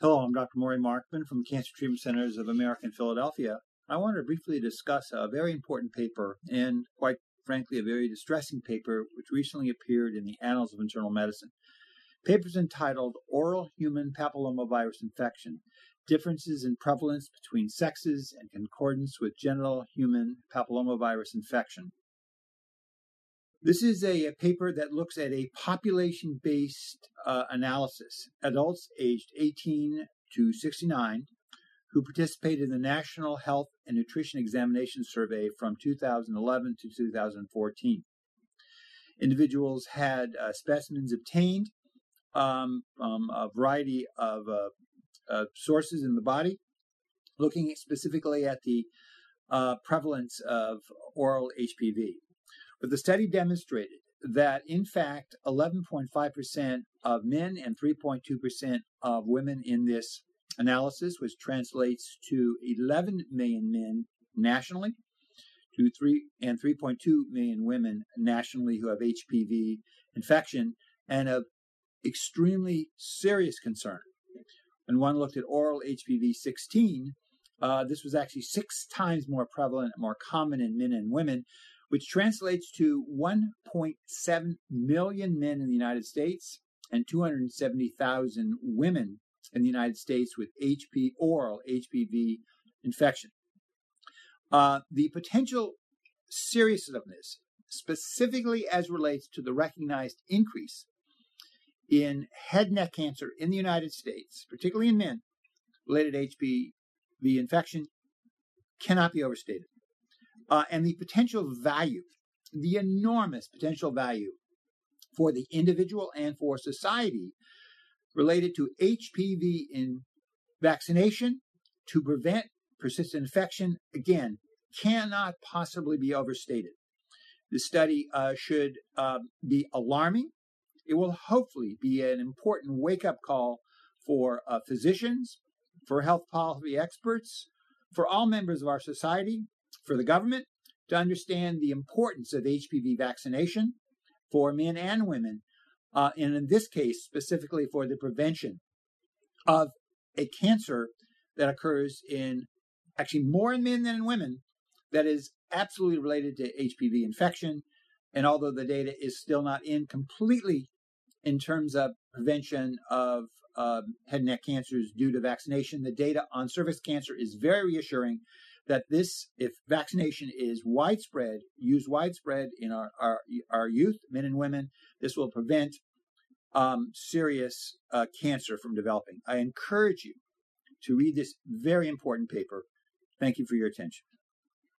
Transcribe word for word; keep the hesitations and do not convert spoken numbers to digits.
Hello, I'm Doctor Maury Markman from Cancer Treatment Centers of America in Philadelphia. I wanted to briefly discuss a very important paper and, quite frankly, a very distressing paper which recently appeared in the Annals of Internal Medicine. The paper is entitled Oral Human Papillomavirus Infection, Differences in Prevalence Between Sexes and Concordance with Genital Human Papillomavirus Infection. This is a, a paper that looks at a population-based uh, analysis, adults aged eighteen to sixty-nine, who participated in the National Health and Nutrition Examination Survey from two thousand eleven to two thousand fourteen. Individuals had uh, specimens obtained um, from a variety of uh, uh, sources in the body, looking specifically at the uh, prevalence of oral H P V. But the study demonstrated that, in fact, eleven point five percent of men and three point two percent of women in this analysis, which translates to eleven million men nationally, to three and three point two million women nationally who have H P V infection, and of extremely serious concern. When one looked at oral H P V sixteen, uh, this was actually six times more prevalent and more common in men and women, which translates to one point seven million men in the United States and two hundred seventy thousand women in the United States with H P V, oral H P V infection. Uh, the potential seriousness of this, specifically as relates to the recognized increase in head and neck cancer in the United States, particularly in men related to H P V infection, cannot be overstated. Uh, and the potential value, the enormous potential value for the individual and for society related to H P V in vaccination to prevent persistent infection, again, cannot possibly be overstated. This study uh, should uh, be alarming. It will hopefully be an important wake-up call for uh, physicians, for health policy experts, for all members of our society, for the government, to understand the importance of H P V vaccination for men and women, uh, and in this case, specifically for the prevention of a cancer that occurs in actually more in men than in women, that is absolutely related to H P V infection. And although the data is still not in completely in terms of prevention of um, head and neck cancers due to vaccination, the data on cervix cancer is very reassuring that this, if vaccination is widespread, used widespread in our, our, our youth, men and women, this will prevent um, serious uh, cancer from developing. I encourage you to read this very important paper. Thank you for your attention.